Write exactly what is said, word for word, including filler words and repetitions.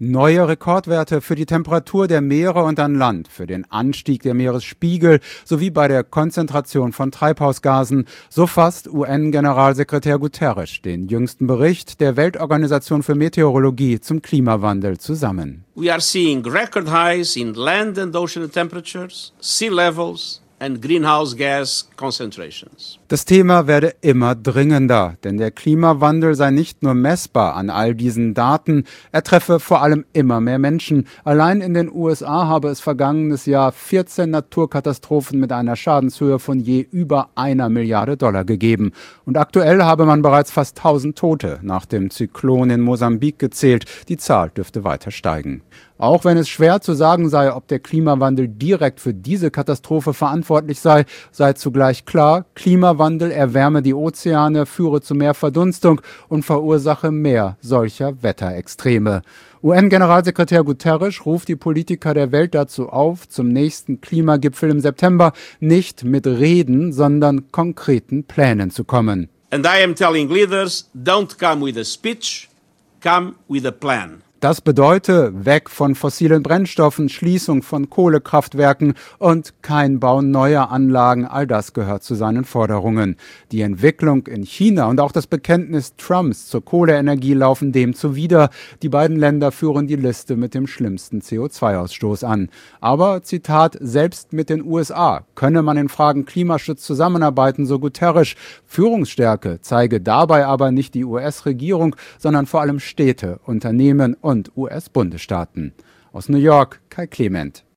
Neue Rekordwerte für die Temperatur der Meere und an Land, für den Anstieg der Meeresspiegel sowie bei der Konzentration von Treibhausgasen, so fasst U N-Generalsekretär Guterres den jüngsten Bericht der Weltorganisation für Meteorologie zum Klimawandel zusammen. We are seeing record highs in land and ocean temperatures, sea levels and greenhouse gas concentrations. Das Thema werde immer dringender, denn der Klimawandel sei nicht nur messbar an all diesen Daten, er treffe vor allem immer mehr Menschen. Allein in den U S A habe es vergangenes Jahr vierzehn Naturkatastrophen mit einer Schadenshöhe von je über einer Milliarde Dollar gegeben. Und aktuell habe man bereits fast tausend Tote nach dem Zyklon in Mosambik gezählt. Die Zahl dürfte weiter steigen. Auch wenn es schwer zu sagen sei, ob der Klimawandel direkt für diese Katastrophe verantwortlich sei, sei zugleich klar, Klimawandel erwärme die Ozeane, führe zu mehr Verdunstung und verursache mehr solcher Wetterextreme. U N-Generalsekretär Guterres ruft die Politiker der Welt dazu auf, zum nächsten Klimagipfel im September nicht mit Reden, sondern konkreten Plänen zu kommen. And I am telling leaders, don't come with a speech, come with a plan. Das bedeute weg von fossilen Brennstoffen, Schließung von Kohlekraftwerken und kein Bau neuer Anlagen, all das gehört zu seinen Forderungen. Die Entwicklung in China und auch das Bekenntnis Trumps zur Kohleenergie laufen dem zuwider. Die beiden Länder führen die Liste mit dem schlimmsten C O zwei Ausstoß an. Aber, Zitat, selbst mit den U S A könne man in Fragen Klimaschutz zusammenarbeiten, so Guterres. Führungsstärke zeige dabei aber nicht die U S-Regierung, sondern vor allem Städte, Unternehmen und und U S-Bundesstaaten. Aus New York, Kai Clement.